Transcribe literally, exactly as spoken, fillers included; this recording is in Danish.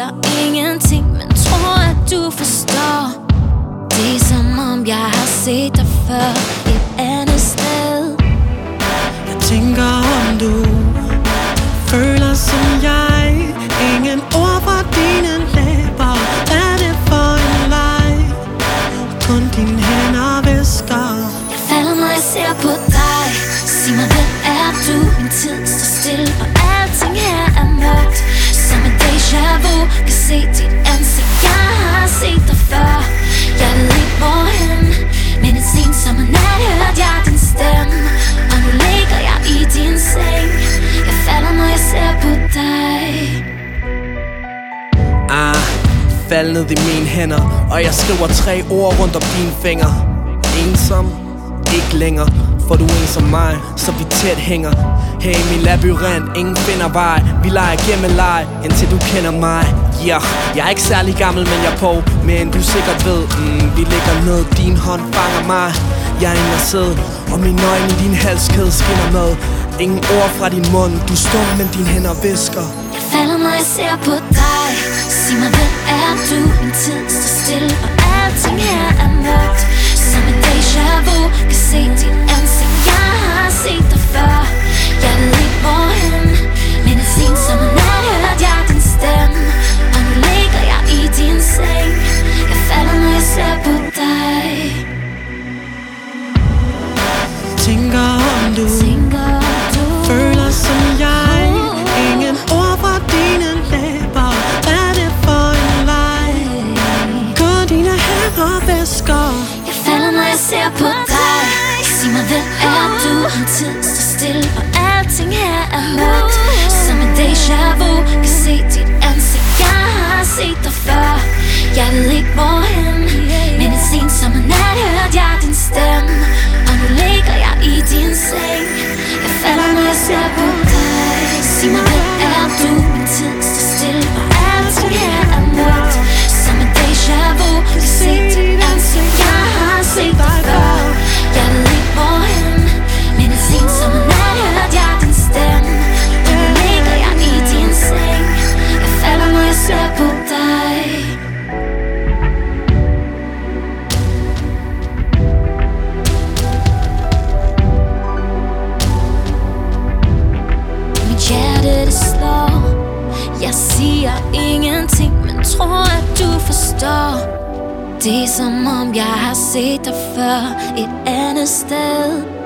siger ingenting, men tror at du forstår. Det er som om jeg har set dig før et andet sted. Jeg tænker om du føler som jeg. Ingen ord fra dine læber. Hvad er det for en leg? Kun dine hænder hvisker. Jeg falder når jeg ser på dig. Sig mig hvem er du? Min tid står stille og alting her er mørkt. Som en déjà vu. Kan se dit ansigt. Jeg har set dig før. Jeg ved ikke hvorhen, men et sent som en nat hørte jeg din stemme. Og nu ligger jeg i din seng. Jeg falder når jeg ser på dig. Ah, fald ned i mine hænder, og jeg skriver tre ord rundt om dine fingre. Ensom, ikke længere, for du er en som mig, så vi tæt hænger. Hey, min labyrint, ingen finder vej. Vi leger gemmeleje, indtil du kender mig. Ja, yeah. Jeg er ikke særlig gammel, men jeg er på. Men du sikkert ved, mm, vi ligger ned. Din hånd fanger mig. Jeg er inde og sidde, og mine øjne i din halskæde skinner med. Ingen ord fra din mund, du er stum, men dine hænder hvisker. Jeg falder når jeg ser på dig. Sig mig hvem er du? Min tid står stille, og alting her er mørkt. Som en déjà vu. Kan se dit ansigt. Jeg har set dig før. Jeg ved ikke hvorhen, men et sent som en nat hørte jeg din stemme. Og nu ligger jeg i din seng. Jeg falder når jeg ser på dig. Tænker om du, Tænker du føler som jeg. Ingen ord fra dine læber. Hvad er det for en leg? Kun dine hænder hvisker. Jeg falder når jeg ser på dig. Sig mig hvem er du? Min tid står stille og alting her er mørkt. Som en déjà vu. Kan se dit ansigt. Jeg har set dig før. Jeg ved ikke hvorhen, men et sent som en nat hørte jeg din stemme. Og nu ligger jeg i din seng. Jeg falder når jeg ser på dig. Sig mig hvem er du? Min tid står stille og alting her er mørkt. Som en déjà vu. Kan se dit ansigt. Jeg har set dig før. Jeg ved ikke hvorhen, men et sent som en nat hørte jeg din stemme. Og nu ligger jeg i din seng. Jeg falder når jeg ser på dig. Mit hjerte det slår. Jeg siger ingenting, men tror at du forstår. Det er som om jeg har set dig før et andet sted.